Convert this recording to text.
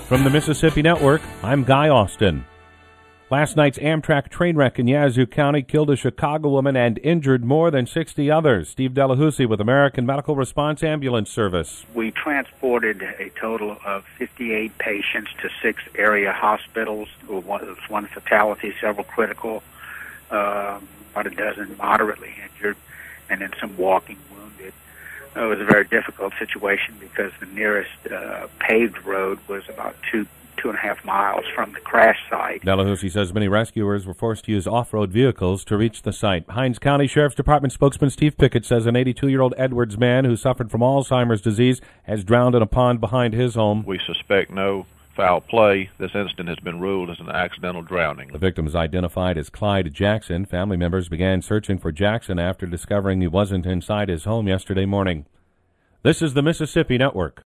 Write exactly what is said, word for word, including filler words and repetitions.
From the Mississippi Network, I'm Guy Austin. Last night's Amtrak train wreck in Yazoo County killed a Chicago woman and injured more than sixty others. Steve Delahousie with American Medical Response Ambulance Service. We transported a total of fifty-eight patients to six area hospitals. There was one fatality, several critical, uh, about a dozen moderately injured, and then some walking wounded. It was a very difficult situation because the nearest uh, paved road was about two, two and a half miles from the crash site. Delahousie says many rescuers were forced to use off-road vehicles to reach the site. Hinds County Sheriff's Department spokesman Steve Pickett says an eighty-two-year-old Edwards man who suffered from Alzheimer's disease has drowned in a pond behind his home. We suspect no foul play. This incident has been ruled as an accidental drowning. The victim is identified as Clyde Jackson. Family members began searching for Jackson after discovering he wasn't inside his home yesterday morning. This is the Mississippi Network.